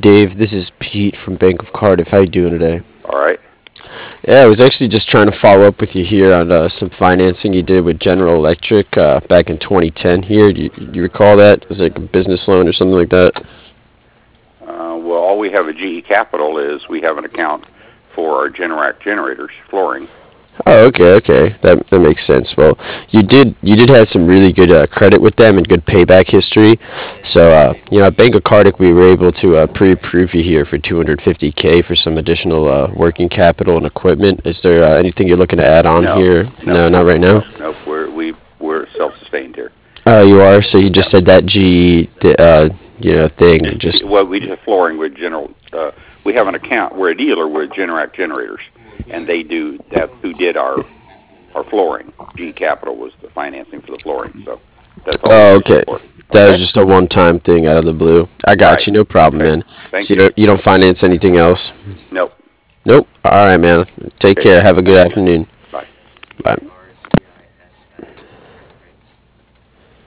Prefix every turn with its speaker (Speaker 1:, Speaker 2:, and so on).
Speaker 1: Dave. This is Pete from Bank of Cardiff. How you doing today?
Speaker 2: All right.
Speaker 1: Yeah, I was actually just trying to follow up with you here on some financing you did with General Electric back in 2010 here. Do you recall that? Was it like a business loan or something like that?
Speaker 2: Well, all we have at GE Capital is we have an account for our Generac generators, flooring.
Speaker 1: Oh, okay. That makes sense. Well, you did have some really good credit with them and good payback history. So, at Bank of Cardiff, we were able to pre-approve you here for 250K for some additional working capital and equipment. Is there anything you're looking to add on
Speaker 2: No,
Speaker 1: here?
Speaker 2: no,
Speaker 1: No, not right now.
Speaker 2: no. We're self-sustained here.
Speaker 1: Oh, you are. So you
Speaker 2: Yeah.
Speaker 1: just said that thing. Just
Speaker 2: Well, we just have flooring with General. We have an account. We're a dealer with Generac generators, and they do that. Who did our flooring? GE Capital was the financing for the flooring. So that's all we
Speaker 1: oh,
Speaker 2: use it
Speaker 1: okay.
Speaker 2: for.
Speaker 1: That was
Speaker 2: Okay.
Speaker 1: just a one-time thing out of the blue. I got
Speaker 2: Right.
Speaker 1: you. No problem,
Speaker 2: Okay.
Speaker 1: man.
Speaker 2: Thank
Speaker 1: So
Speaker 2: you.
Speaker 1: you don't finance anything else?
Speaker 2: Nope.
Speaker 1: Nope. All right, man. Take
Speaker 2: Okay.
Speaker 1: care. Have a good
Speaker 2: Thank you.
Speaker 1: afternoon.
Speaker 2: Bye.
Speaker 1: Bye.